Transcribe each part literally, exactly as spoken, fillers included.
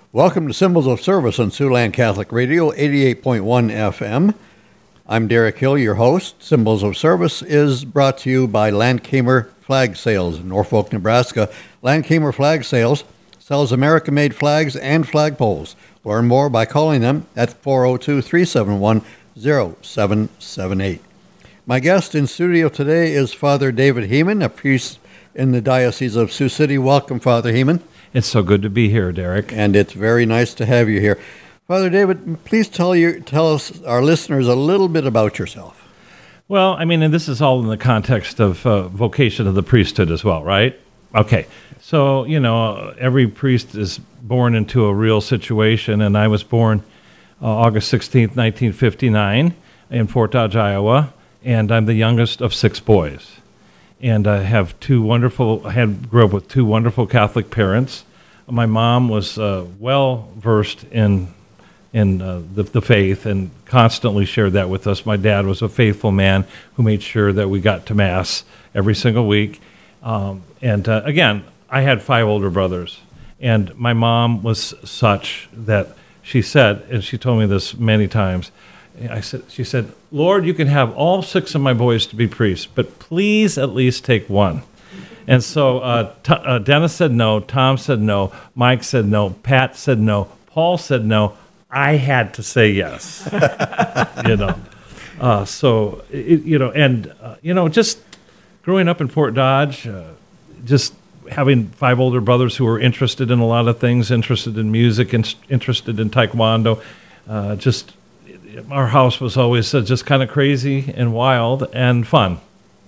Welcome to Symbols of Service on Siouxland Catholic Radio, eighty-eight point one F M. I'm Derek Hill, your host. Symbols of Service is brought to you by Landkamer Flag Sales in Norfolk, Nebraska. Landkamer Flag Sales sells American-made flags and flagpoles. Learn more by calling them at four oh two, three seven one, oh seven seven eight. My guest in studio today is Father David Heeman, a priest in the Diocese of Sioux City. Welcome, Father Heeman. It's so good to be here, Derek. And it's very nice to have you here. Father David, please tell you, tell us, our listeners, a little bit about yourself. Well, I mean, and this is all in the context of uh, vocation of the priesthood as well, right? Okay. So, you know, every priest is born into a real situation, and I was born uh, August sixteenth, nineteen fifty-nine in Fort Dodge, Iowa, and I'm the youngest of six boys. And I have two wonderful, I had grew up with two wonderful Catholic parents. My mom was uh, well versed in in uh, the, the faith and constantly shared that with us. My dad was a faithful man who made sure that we got to Mass every single week. Um, and uh, again, I had five older brothers, and my mom was such that she said, and she told me this many times, I said, she said, Lord, you can have all six of my boys to be priests, but please at least take one. And so uh, t- uh, Dennis said no, Tom said no, Mike said no, Pat said no, Paul said no. I had to say yes, you know. Uh, so, it, you know, and, uh, you know, just growing up in Fort Dodge, uh, just having five older brothers who were interested in a lot of things, interested in music, in- interested in Taekwondo, uh, just... our house was always uh, just kind of crazy and wild and fun.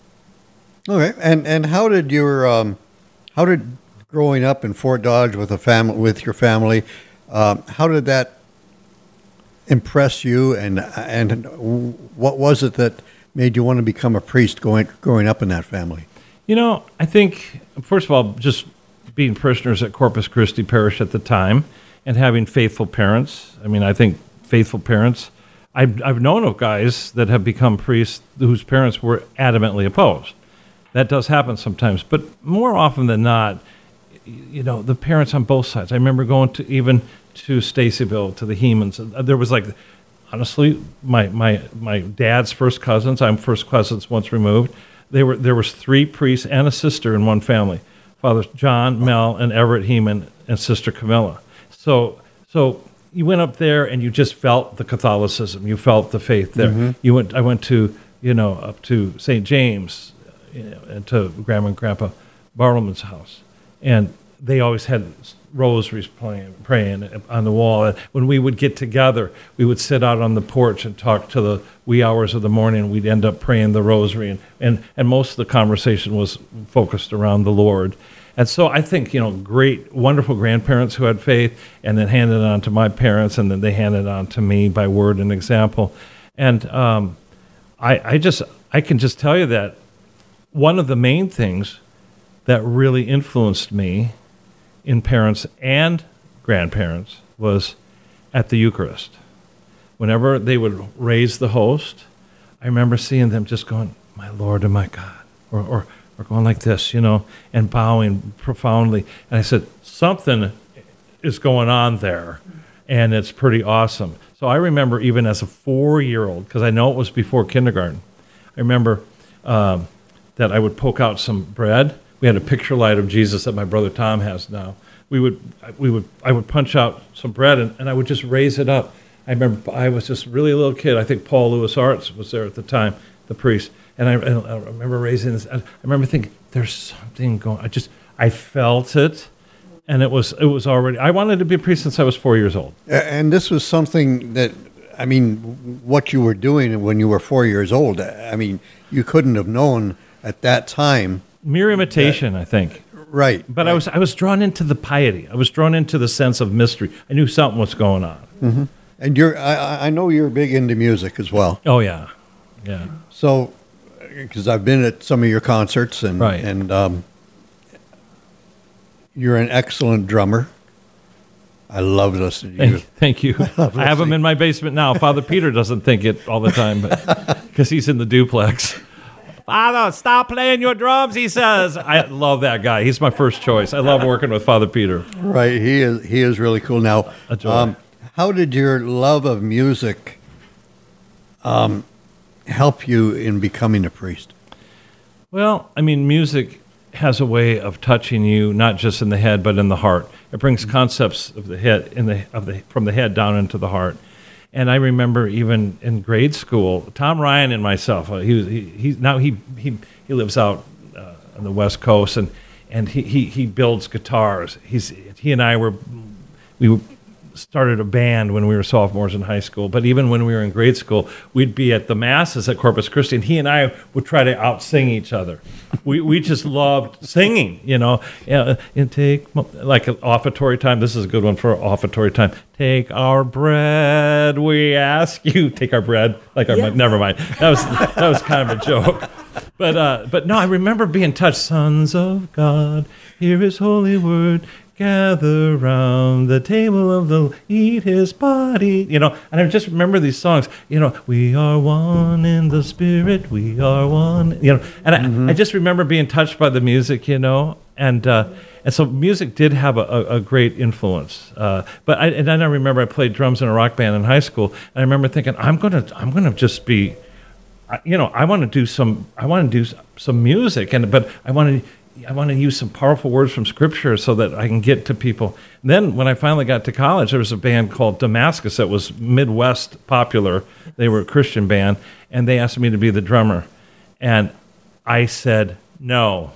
Okay, and and how did your um, how did growing up in Fort Dodge with a family with your family, um, how did that impress you, and and what was it that made you want to become a priest going growing up in that family? You know, I think first of all, just being parishioners at Corpus Christi Parish at the time and having faithful parents. I mean, I think faithful parents. I've, I've known of guys that have become priests whose parents were adamantly opposed. That does happen sometimes, but more often than not, you know, the parents on both sides. I remember going to even to Stacyville, to the Heemans. There was like, honestly, my, my, my dad's first cousins, I'm first cousins once removed. They were There was three priests and a sister in one family, Fathers John, Mel, and Everett Heeman, and Sister Camilla. So, so you went up there and you just felt the Catholicism. You felt the faith there. Mm-hmm. You went. I went to, you know, up to Saint James, you know, and to Grandma and Grandpa Bartleman's house, and they always had rosaries playing, praying on the wall. And when we would get together, we would sit out on the porch and talk to the wee hours of the morning. We'd end up praying the rosary, and and, and most of the conversation was focused around the Lord. And so I think, you know, great, wonderful grandparents who had faith and then handed it on to my parents, and then they handed it on to me by word and example. And um, I, I just, I can just tell you that one of the main things that really influenced me in parents and grandparents was at the Eucharist. Whenever they would raise the host, I remember seeing them just going, my Lord and my God, or, or Or going like this, you know, and bowing profoundly. And I said, something is going on there, and it's pretty awesome. So I remember even as a four-year-old, because I know it was before kindergarten, I remember um, that I would poke out some bread. We had a picture light of Jesus that my brother Tom has now. We would, we would, I would punch out some bread, and, and I would just raise it up. I remember I was just really a little kid. I think Paul Lewis Arts was there at the time, the priest. And I, I remember raising this. I remember thinking, "There's something going." I just, I felt it, and it was, it was already. I wanted to be a priest since I was four years old. And this was something that, I mean, what you were doing when you were four years old. I mean, you couldn't have known at that time. Mere imitation, that, I think. Right. But right. I was, I was drawn into the piety. I was drawn into the sense of mystery. I knew something was going on. Mm-hmm. And you're, I, I know you're big into music as well. Oh yeah, yeah. So. Because I've been at some of your concerts, and right. and um, you're an excellent drummer. I love listening to you. Thank you. I, I have him in my basement now. Father Peter doesn't think it all the time, but because he's in the duplex. Father, stop playing your drums, he says. I love that guy. He's my first choice. I love working with Father Peter. Right. He is he is really cool. Now, A joy. um, how did your love of music um, help you in becoming a priest? Well, I mean, music has a way of touching you, not just in the head, but in the heart. It brings concepts of the head in the of the from the head down into the heart. And I remember even in grade school, Tom Ryan and myself. Uh, he was he, he now he he he lives out uh, on the West Coast, and and he, he he builds guitars. He's he and I were we started a band when we were sophomores in high school. But even when we were in grade school, we'd be at the masses at Corpus Christi, and he and I would try to out-sing each other. We we just loved singing, you know. Uh, and take like an offertory time. This is a good one for offertory time. Take our bread, we ask you. Take our bread, like our Yeah. never mind. That was that was kind of a joke. But uh, but no, I remember being touched. Sons of God, hear His holy word. Gather round the table of the eat his body, you know, and I just remember these songs, you know, we are one in the spirit, we are one, you know, and I, mm-hmm. I just remember being touched by the music, you know, and uh, and so music did have a, a, a great influence. Uh, but I, and then I remember I played drums in a rock band in high school, and I remember thinking, I'm gonna I'm gonna just be, you know, I want to do some I want to do some music, and but I want to. I want to use some powerful words from Scripture so that I can get to people. Then when I finally got to college, there was a band called Damascus that was Midwest popular. They were a Christian band, and they asked me to be the drummer. And I said, no.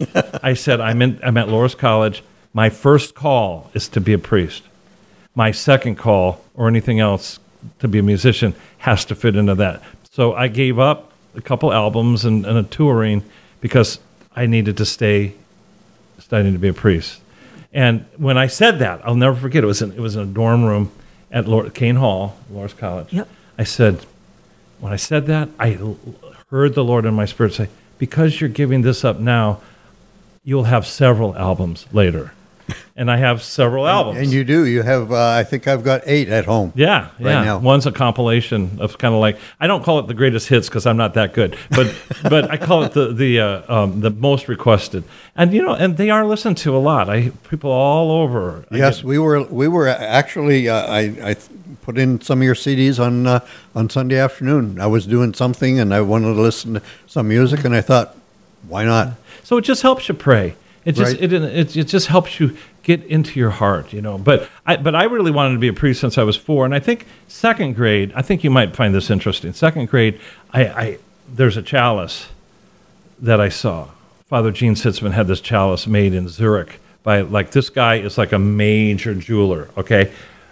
I said, I'm, in, I'm at Loras College. My first call is to be a priest. My second call, or anything else, to be a musician, has to fit into that. So I gave up a couple albums and, and a touring because I needed to stay studying to be a priest. And when I said that, I'll never forget, it was in, it was in a dorm room at Lord, Kane Hall, Loras College. Yep. I said, when I said that, I l- heard the Lord in my spirit say, because you're giving this up now, you'll have several albums later. And I have several albums. And you do. You have, uh, I think I've got eight at home. Yeah, right yeah. now. One's a compilation of kind of like, I don't call it the greatest hits because I'm not that good, but but I call it the the uh, um, the most requested. And you know, and they are listened to a lot. I people all over. I Yes, get- we were we were actually. Uh, I I put in some of your C Ds on uh, on Sunday afternoon. I was doing something and I wanted to listen to some music, and I thought, why not? So it just helps you pray. It just Right. it, it it just helps you get into your heart, you know. But I but I really wanted to be a priest since I was four, and I think second grade. I think you might find this interesting. Second grade, I, I there's a chalice that I saw. Father Gene Sitzman had this chalice made in Zurich by like this guy is like a major jeweler, okay,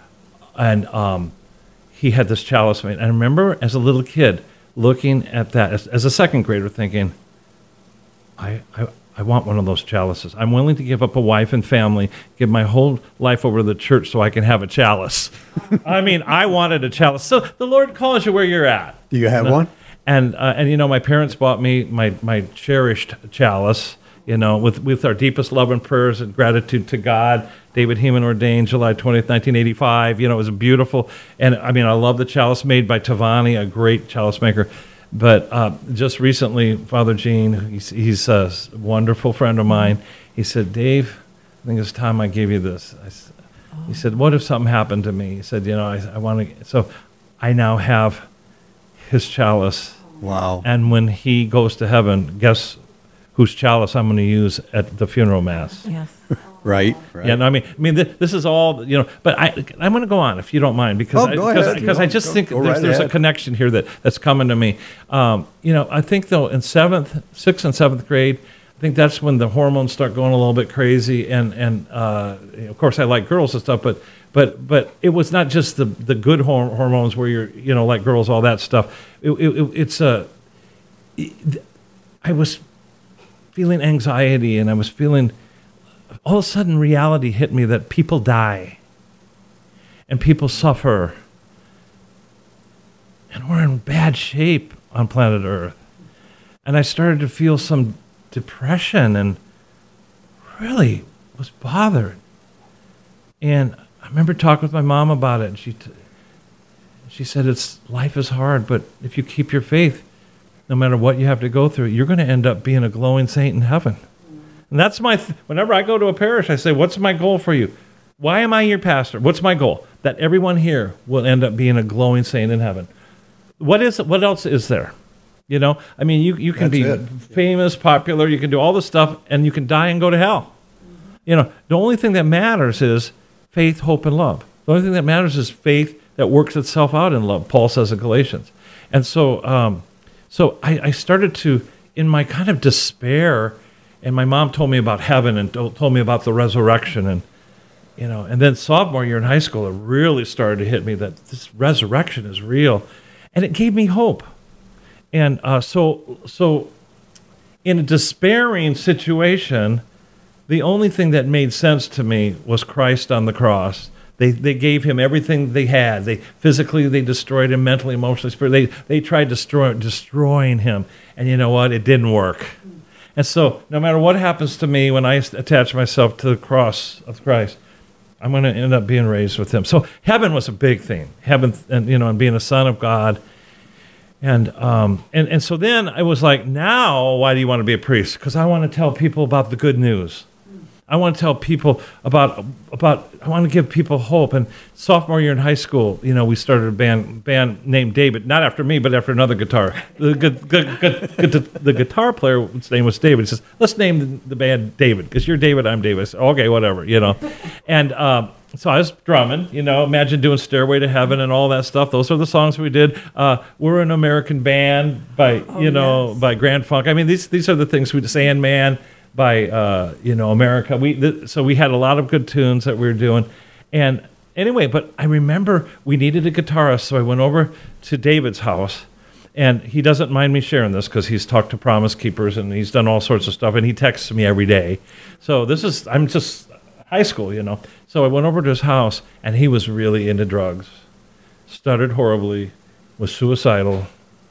and um, he had this chalice made. And I remember as a little kid looking at that as, as a second grader, thinking, I. I I want one of those chalices. I'm willing to give up a wife and family, give my whole life over to the church so I can have a chalice. I mean, I wanted a chalice. So the Lord calls you where you're at. Do you have know? one? And uh, and you know, my parents bought me my my cherished chalice. You know, with with our deepest love and prayers and gratitude to God. David Heeman ordained July twentieth, nineteen eighty-five. You know, it was beautiful. And I mean, I love the chalice made by Tavani, a great chalice maker. But uh, just recently, Father Gene, he's, he's a wonderful friend of mine. He said, Dave, I think it's time I gave you this. I, s- he said, what if something happened to me? He said, you know, I, I want to. So I now have his chalice. Wow. And when he goes to heaven, guess whose chalice I'm going to use at the funeral mass? Yes. Right. Right. Yeah, no, I mean, I mean, this, this is all, you know. But I, I'm going to go on if you don't mind, because Oh, I, go because, ahead. because I Go- just go- think go there's, right there's a ahead. connection here that, that's coming to me. Um, you know, I think though in seventh, sixth, and seventh grade, I think that's when the hormones start going a little bit crazy, and and uh, of course I like girls and stuff, but but but it was not just the the good hor- hormones where you're you know like girls, all that stuff. It, it, it's a it, I was feeling anxiety, and I was feeling. All of a sudden, reality hit me that people die and people suffer. And we're in bad shape on planet Earth. And I started to feel some depression and really was bothered. And I remember talking with my mom about it. And she, t- she said, "It's life is hard, but if you keep your faith, no matter what you have to go through, you're going to end up being a glowing saint in heaven. And that's my, th- whenever I go to a parish, I say, what's my goal for you? Why am I your pastor? What's my goal? That everyone here will end up being a glowing saint in heaven. What is what else is there? You know, I mean, you, you can That's be it. famous, popular, you can do all this stuff, and you can die and go to hell. You know, the only thing that matters is faith, hope, and love. The only thing that matters is faith that works itself out in love, Paul says in Galatians. And so um, so I, I started to, in my kind of despair, and my mom told me about heaven and told, told me about the resurrection, and you know, and then sophomore year in high school, it really started to hit me that this resurrection is real, and it gave me hope. And uh, so, so in a despairing situation, the only thing that made sense to me was Christ on the cross. They they gave him everything they had. They physically they destroyed him, mentally, emotionally, spiritually. They they tried destroy, destroying him, and you know what? It didn't work. And so, no matter what happens to me when I attach myself to the cross of Christ, I'm going to end up being raised with him. So heaven was a big thing. Heaven, and you know, and being a son of God. And um, and and so then I was like, now why do you want to be a priest? Because I want to tell people about the good news. I want to tell people about about. I want to give people hope. And sophomore year in high school, you know, we started a band band named David, not after me, but after another guitar. The gu- gu- gu- gu- the guitar player, his name was David. He says, "Let's name the, the band David because you're David, I'm David." I said, okay, whatever, you know. And um, so I was drumming. You know, imagine doing "Stairway to Heaven" and all that stuff. Those are the songs we did. Uh, we're an American band by Oh, you know yes. by Grand Funk. I mean, these these are the things we Sandman by uh, you know America. We th- so we had a lot of good tunes that we were doing, and anyway. But I remember we needed a guitarist, so I went over to David's house, and he doesn't mind me sharing this because he's talked to Promise Keepers and he's done all sorts of stuff, and he texts me every day. So this is I'm just high school, you know. So I went over to his house, and he was really into drugs, stuttered horribly, was suicidal.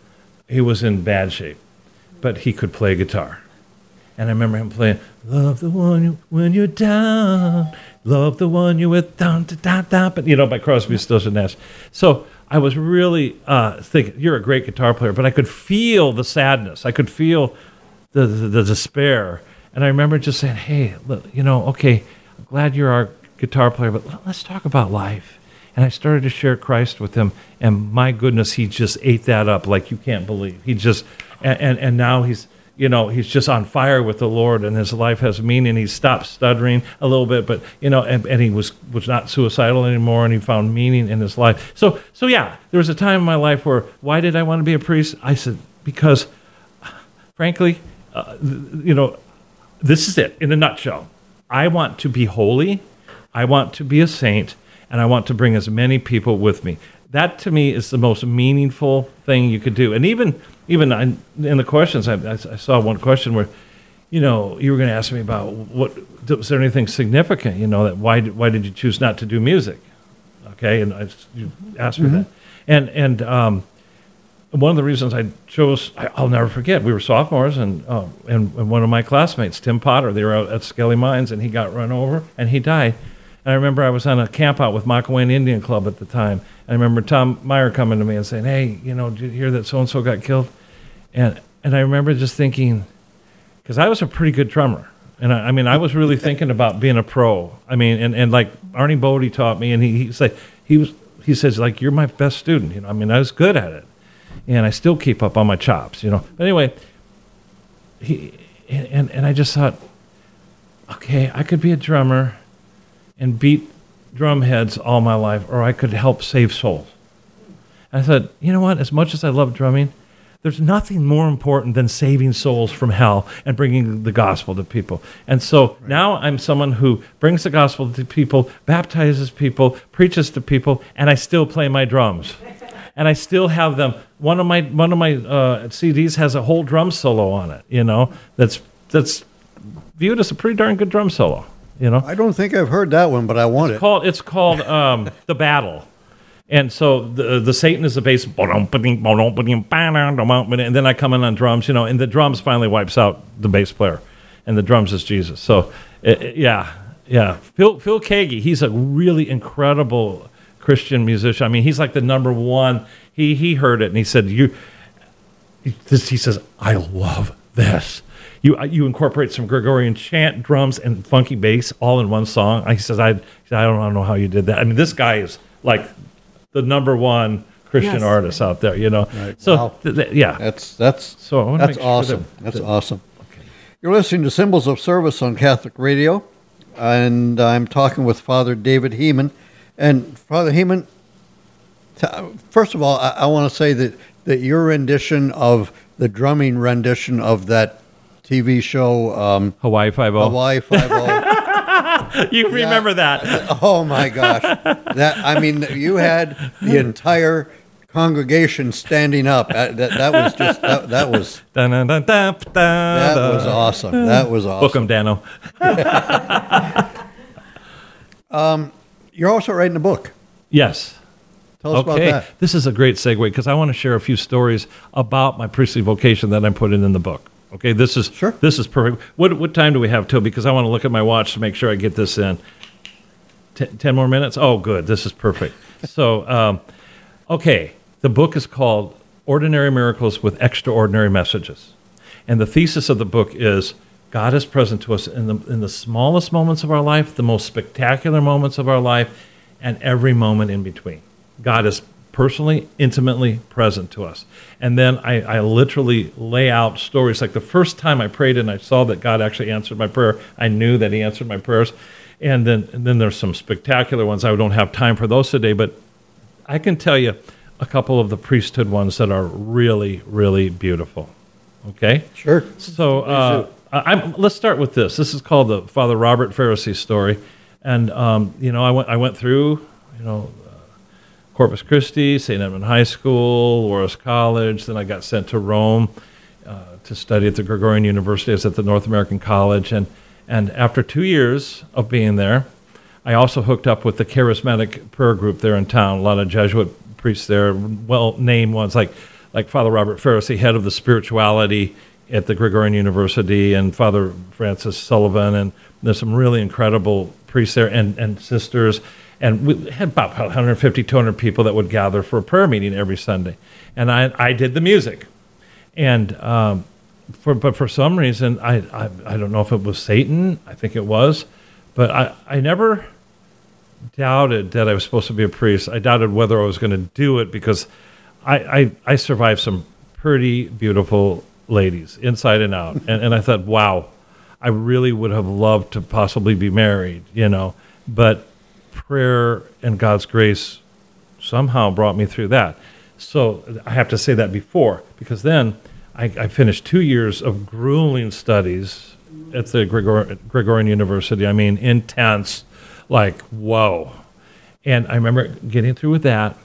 He was in bad shape, but he could play guitar. And I remember him playing, "Love the one you, when you're down, love the one you're with, down, da, da, da," but, you know, by Crosby, Stills, and Nash. So I was really uh, thinking, you're a great guitar player, but I could feel the sadness. I could feel the, the, the despair. And I remember just saying, hey, look, you know, okay, I'm glad you're our guitar player, but let's talk about life. And I started to share Christ with him, and my goodness, he just ate that up like you can't believe. He just, and, and, and now he's, you know, he's just on fire with the Lord, and his life has meaning. He stopped stuttering a little bit, but, you know, and, and he was, was not suicidal anymore, and he found meaning in his life. So, so yeah, there was a time in my life where, why did I want to be a priest? I said, because, frankly, uh, you know, this is it in a nutshell. I want to be holy, I want to be a saint, and I want to bring as many people with me. That, to me, is the most meaningful thing you could do. And even even I, in the questions, I, I saw one question where, you know, you were going to ask me about what was there anything significant, you know, that why did, why did you choose not to do music? Okay, and I, you asked me Mm-hmm. that, and and um, one of the reasons I chose, I, I'll never forget, we were sophomores, and, uh, and and one of my classmates, Tim Potter, they were out at Skelly Mines, and he got run over, and he died. And I remember I was on a camp out with Makawayne Indian Club at the time. And I remember Tom Meyer coming to me and saying, hey, you know, did you hear that so-and-so got killed? And and I remember just thinking, because I was a pretty good drummer. And I, I mean, I was really thinking about being a pro. I mean, and, and like Arnie Bodie taught me, and he, he said, he was, he says, like, you're my best student. You know, I mean, I was good at it. And I still keep up on my chops, you know. But anyway, he, and, and I just thought, okay, I could be a drummer and beat drum heads all my life, or I could help save souls. And I thought, you know what? As much as I love drumming, there's nothing more important than saving souls from hell and bringing the gospel to people. And so right. Now I'm someone who brings the gospel to people, baptizes people, preaches to people, and I still play my drums. And I still have them. One of my one of my uh, C Ds has a whole drum solo on it. You know, that's that's viewed as a pretty darn good drum solo. You know, I don't think I've heard that one, but I want it's it. Called, it's called um, The Battle. And so the the Satan is the bass, and then I come in on drums, you know, and the drums finally wipes out the bass player, and the drums is Jesus. So, it, it, yeah, yeah. Phil Phil Kagi, he's a really incredible Christian musician. I mean, he's like the number one. He he heard it, and he said, "You." he, this, he says, I love this. You you incorporate some Gregorian chant, drums, and funky bass all in one song. He says, I, I don't know how you did that. I mean, this guy is like the number one Christian Yes. artist out there, you know. Right. So, Wow. th- th- yeah. That's that's So I wanna that's make sure awesome. that- that's that- awesome. You're listening to Symbols of Service on Catholic Radio, and I'm talking with Father David Heeman. And Father Heeman, t- first of all, I, I want to say that that your rendition of the drumming rendition of that T V show um, Hawaii Five-O. Hawaii Five-O. You remember that. Oh my gosh! That I mean, you had the entire congregation standing up. That, that, that was just that, that was Dun, dun, dun, dun, dun, that dun. was awesome. That was awesome. Book 'em, Dano. You're also writing a book. Yes. Tell us Okay. about that. This is a great segue because I want to share a few stories about my priestly vocation that I'm putting in the book. Okay, this is Sure. This is perfect. What what time do we have till? Because I want to look at my watch to make sure I get this in. Ten, ten more minutes. Oh, good. This is perfect. So, um, okay, the book is called "Ordinary Miracles with Extraordinary Messages," and the thesis of the book is God is present to us in the in the smallest moments of our life, the most spectacular moments of our life, and every moment in between. God is personally, intimately present to us. And then I, I literally lay out stories. Like the first time I prayed and I saw that God actually answered my prayer, I knew that he answered my prayers. And then, and then there's some spectacular ones. I don't have time for those today, but I can tell you a couple of the priesthood ones that are really, really beautiful. Okay? Sure. So uh, I, I'm, let's start with this. This is called the Father Robert Pharisee story. And, um, you know, I went, I went through, you know, Corpus Christi, Saint Edmund High School, Loras College. Then I got sent to Rome uh, to study at the Gregorian University. I was at the North American College. And, and after two years of being there, I also hooked up with the charismatic prayer group there in town. A lot of Jesuit priests there, well-named ones like, like Father Robert Pharisee, head of the spirituality at the Gregorian University, and Father Francis Sullivan. And there's some really incredible priests there and, and sisters. And we had about one hundred fifty, two hundred people that would gather for a prayer meeting every Sunday. And I, I did the music. And um, for but for some reason, I, I I don't know if it was Satan. I think it was. But I, I never doubted that I was supposed to be a priest. I doubted whether I was going to do it because I, I, I survived some pretty beautiful ladies inside and out. And, and I thought, wow, I really would have loved to possibly be married, you know. But prayer and God's grace somehow brought me through that. So I have to say that before, because then I, I finished two years of grueling studies at the Gregor, Gregorian University. I mean, intense, like, whoa. And I remember getting through with that,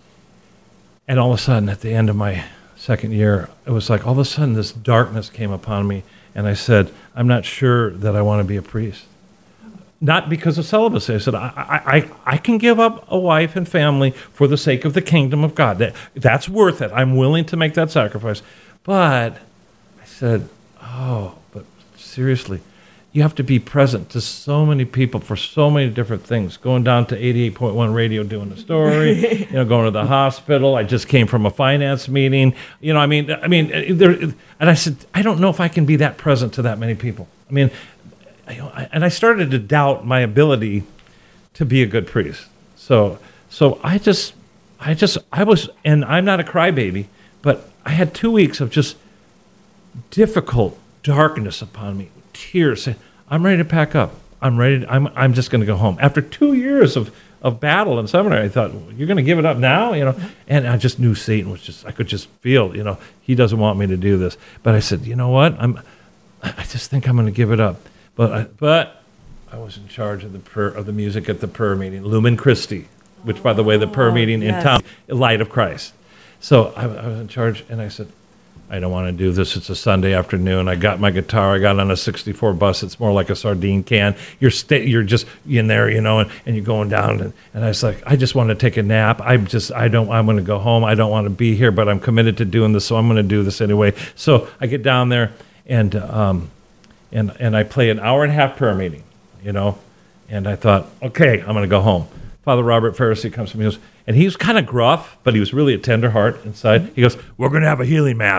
and all of a sudden, at the end of my second year, it was like all of a sudden this darkness came upon me, and I said, I'm not sure that I want to be a priest. Not because of celibacy. I said, I, I, I, I can give up a wife and family for the sake of the kingdom of God. That, that's worth it. I'm willing to make that sacrifice. But I said, oh, but seriously, you have to be present to so many people for so many different things. Going down to eighty-eight point one radio doing a story, you know, going to the hospital. I just came from a finance meeting. You know, I mean, I mean, there, and I said, I don't know if I can be that present to that many people. I mean, I, and I started to doubt my ability to be a good priest. So, so I just, I just, I was, and I'm not a crybaby, but I had two weeks of just difficult darkness upon me, tears. I'm ready to pack up. I'm ready. To, I'm, I'm just going to go home. After two years of, of battle in seminary, I thought, well, you're going to give it up now, you know? And I just knew Satan was just, I could just feel, you know, he doesn't want me to do this. But I said, you know what? I'm, I just think I'm going to give it up. But I, but I was in charge of the prayer, of the music at the prayer meeting, Lumen Christi, which, by the way, the prayer meeting yes. in town, Light of Christ. So I, I was in charge, and I said, I don't want to do this. It's a Sunday afternoon. I got my guitar. I got on a sixty-four bus. It's more like a sardine can. You're sta- you're just in there, you know, and, and you're going down. And, and I was like, I just want to take a nap. I just, I don't, I'm going to go home. I don't want to be here, but I'm committed to doing this, so I'm going to do this anyway. So I get down there, and um, and and I play an hour and a half prayer meeting, you know, and I thought, okay, I'm going to go home. Father Robert Pharisee comes to me, and he goes, and he was kind of gruff, but he was really a tender heart inside. He goes, we're going to have a healing mass.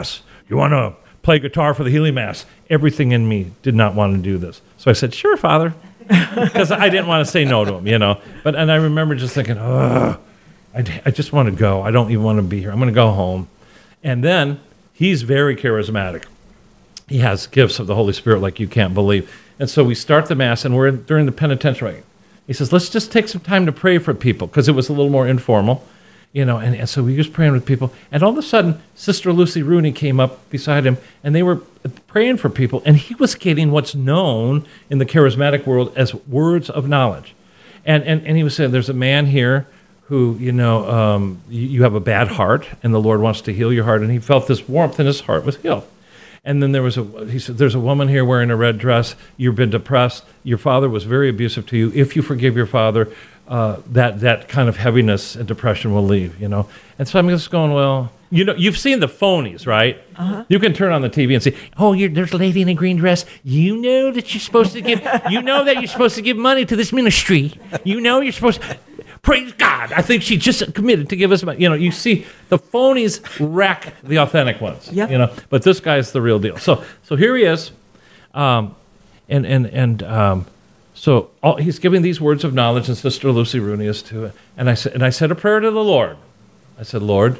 you want to play guitar for the Healing Mass? Everything in me did not want to do this. So I said, sure, Father. Because I didn't want to say no to him, you know. But and I remember just thinking, ugh, I, I just want to go. I don't even want to be here. I'm going to go home. And then he's very charismatic. He has gifts of the Holy Spirit like you can't believe. And so we start the Mass, and we're in, during the penitentiary. He says, let's just take some time to pray for people, because it was a little more informal, you know. And, and so we was praying with people. And all of a sudden, Sister Lucy Rooney came up beside him, and they were praying for people. And he was getting what's known in the charismatic world as words of knowledge. And, and, and he was saying, there's a man here who, you know, um, you, you have a bad heart, and the Lord wants to heal your heart. And he felt this warmth, and his heart was healed. And then there was a, he said, there's a woman here wearing a red dress. You've been depressed. Your father was very abusive to you. If you forgive your father, uh, that, that kind of heaviness and depression will leave, you know. And so I'm just going, well, you know, you've seen the phonies, right? Uh-huh. You can turn on the T V and see, oh, you're, there's a lady in a green dress. You know that you're supposed to give, you know that you're supposed to give money to this ministry. You know you're supposed to, praise God. I think she just committed to give us money. You know, you see the phonies wreck the authentic ones. Yep. You know, but this guy's the real deal. So, so here he is, um, and and and um, so all, he's giving these words of knowledge, and Sister Lucy Rooney is to it. And I said, and I said a prayer to the Lord. I said, Lord,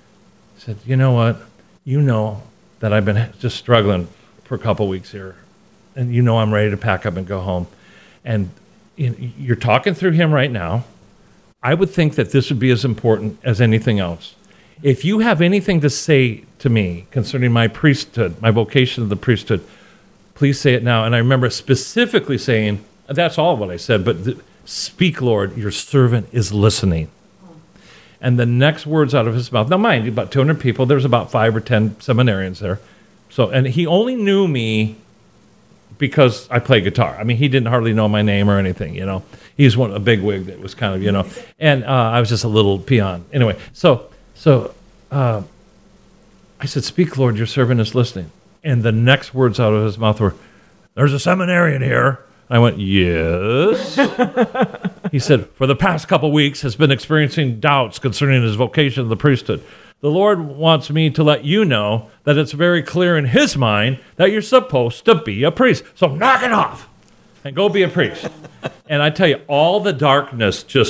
I said, you know what? You know that I've been just struggling for a couple weeks here, and you know I'm ready to pack up and go home. And you're talking through him right now. I would think that this would be as important as anything else. If you have anything to say to me concerning my priesthood, my vocation of the priesthood, please say it now. And I remember specifically saying, that's all what I said, but th- speak, Lord, your servant is listening. And the next words out of his mouth, now mind you, about two hundred people, there's about five or ten seminarians there. So, and he only knew me because I play guitar. I mean, he didn't hardly know my name or anything, you know. He was one a big wig that was kind of, you know, and uh, I was just a little peon. Anyway, so so uh, I said, speak, Lord, your servant is listening. And the next words out of his mouth were, there's a seminarian here. I went, yes. He said, for the past couple weeks has been experiencing doubts concerning his vocation of the priesthood. The Lord wants me to let you know that it's very clear in his mind that you're supposed to be a priest. So knock it off and go be a priest. And I tell you, all the darkness just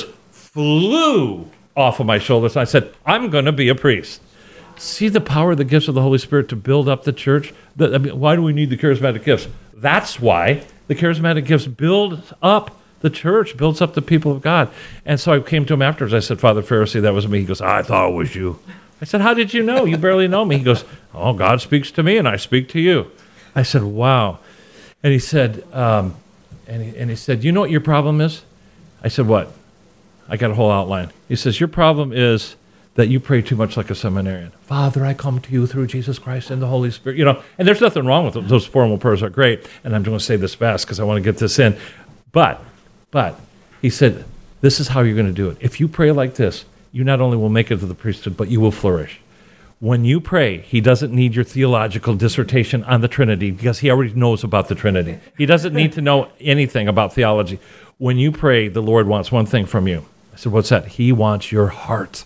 flew off of my shoulders. I said, I'm going to be a priest. See the power of the gifts of the Holy Spirit to build up the church? The, I mean, why do we need the charismatic gifts? That's why the charismatic gifts build up the church, builds up the people of God. And so I came to him afterwards. I said, Father Pharisee, that was me. He goes, I thought it was you. I said, how did you know? You barely know me. He goes, oh, God speaks to me and I speak to you. I said, wow. And he said, um, and, he, and he said, you know what your problem is? I said, what? I got a whole outline. He says, your problem is that you pray too much like a seminarian. Father, I come to you through Jesus Christ and the Holy Spirit. You know, and there's nothing wrong with them. Those formal prayers are great. And I'm going to say this fast because I want to get this in. But, but, he said, this is how you're going to do it. If you pray like this, you not only will make it to the priesthood, but you will flourish. When you pray, he doesn't need your theological dissertation on the Trinity because he already knows about the Trinity. He doesn't need to know anything about theology. When you pray, the Lord wants one thing from you. I said, what's that? He wants your heart.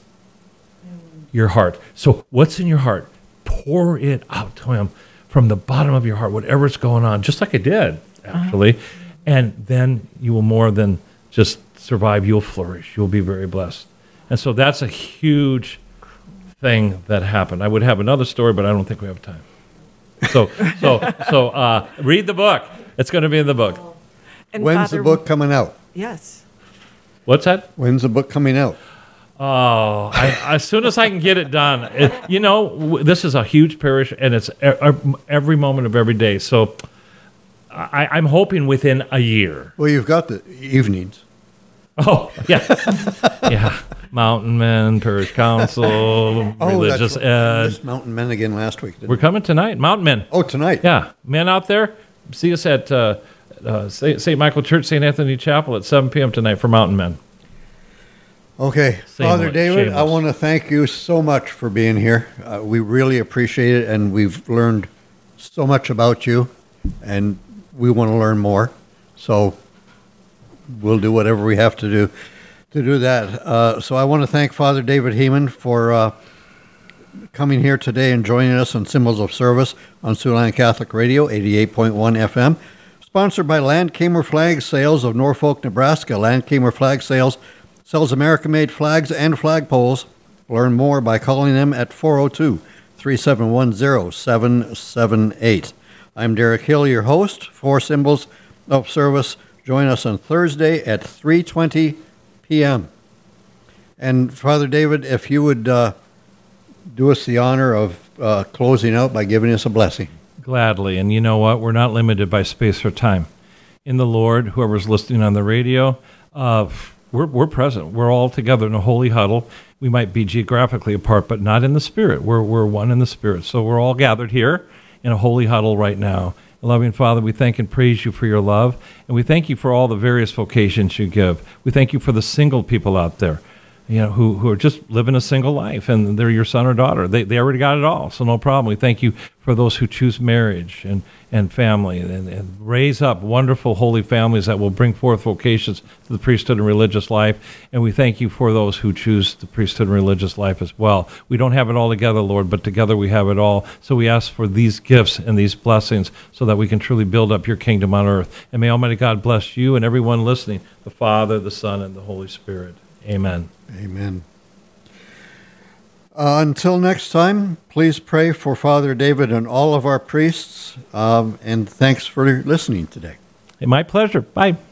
Your heart. So what's in your heart? Pour it out to him from the bottom of your heart, whatever's going on, just like I did, actually. Uh-huh. And then you will more than just survive. You'll flourish. You'll be very blessed. And so that's a huge thing that happened. I would have another story, but I don't think we have time. So, so, so uh, read the book. It's going to be in the book. And When's Father, the book coming out? Yes. What's that? When's the book coming out? Oh, I, as soon as I can get it done. It, you know, w- this is a huge parish, and it's e- every moment of every day. So I, I'm hoping within a year. Well, you've got the evenings. Oh, yeah. Yeah. Mountain Men, Parish Council, Oh, Religious that's right. I Ed. missed Mountain Men again last week. Didn't We're I? coming tonight. Mountain Men. Oh, tonight. Yeah. Men out there, see us at uh, uh, Saint Michael Church, Saint Anthony Chapel at seven p.m. tonight for Mountain Men. Okay. Same Father way, David, I shameless. want to thank you so much for being here. Uh, we really appreciate it, and we've learned so much about you, and we want to learn more. So we'll do whatever we have to do to do that. Uh, so I want to thank Father David Heeman for uh, coming here today and joining us on Symbols of Service on Siouxland Catholic Radio, eighty-eight point one F M. Sponsored by Landkamer Flag Sales of Norfolk, Nebraska. Landkamer Flag Sales sells American-made flags and flagpoles. Learn more by calling them at four oh two, three seven one, oh seven seven eight. I'm Derek Hill, your host for Symbols of Service. Join us on Thursday at three twenty p.m. And Father David, if you would uh, do us the honor of uh, closing out by giving us a blessing. Gladly. And you know what? We're not limited by space or time. In the Lord, whoever's listening on the radio, uh, we're, we're present. We're all together in a holy huddle. We might be geographically apart, but not in the Spirit. We're, we're one in the Spirit. So we're all gathered here in a holy huddle right now. Loving Father, we thank and praise you for your love, and we thank you for all the various vocations you give. We thank you for the single people out there, you know, who, who are just living a single life, and they're your son or daughter. They they already got it all, so no problem. We thank you for those who choose marriage and, and family, and, and raise up wonderful, holy families that will bring forth vocations to the priesthood and religious life. And we thank you for those who choose the priesthood and religious life as well. We don't have it all together, Lord, but together we have it all. So we ask for these gifts and these blessings so that we can truly build up your kingdom on earth. And may Almighty God bless you and everyone listening, the Father, the Son, and the Holy Spirit. Amen. Amen. Uh, until next time, please pray for Father David and all of our priests, um, and thanks for listening today. My pleasure. Bye.